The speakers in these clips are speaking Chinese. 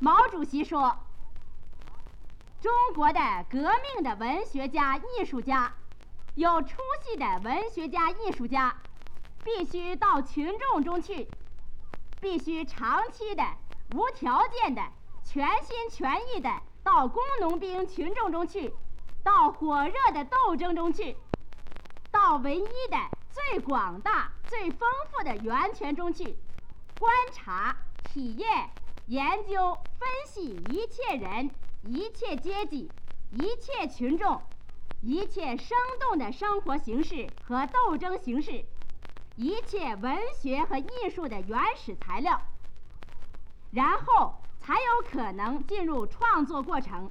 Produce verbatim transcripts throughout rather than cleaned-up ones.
毛主席说，中国的革命的文学家、艺术家，有出息的文学家、艺术家，必须到群众中去，必须长期的、无条件的、全心全意的到工农兵群众中去，到火热的斗争中去，到唯一的、最广大、最丰富的源泉中去，观察、体验、研究、分析一切人、一切阶级、一切群众、一切生动的生活形式和斗争形式，一切文学和艺术的原始材料，然后才有可能进入创作过程。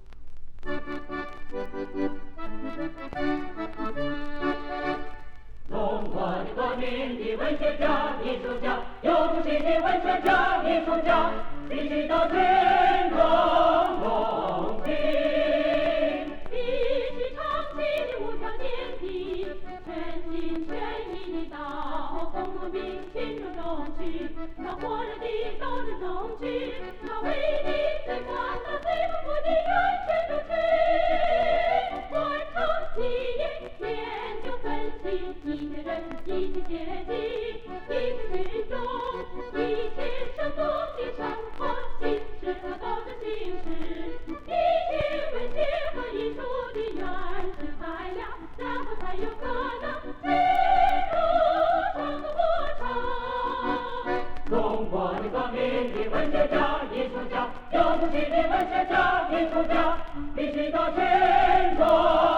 中国的革命的文学家、艺术家，有出息的文学家、艺术家，必须到群众中去， 必须长期的、无条件的、全心全意的到工农兵群众中去，到火热的斗争中去，到唯一的、最广大、最丰富的源泉中去，观察、体验、研究、分析一切人、一切阶级、一切群众、一切生动的生活形式和斗争形式，一切文学和艺术的原始材料，然后才有可能进入创作过程。 中国的革命的文学家、艺术家，有出息的文学家、艺术家，必须到群众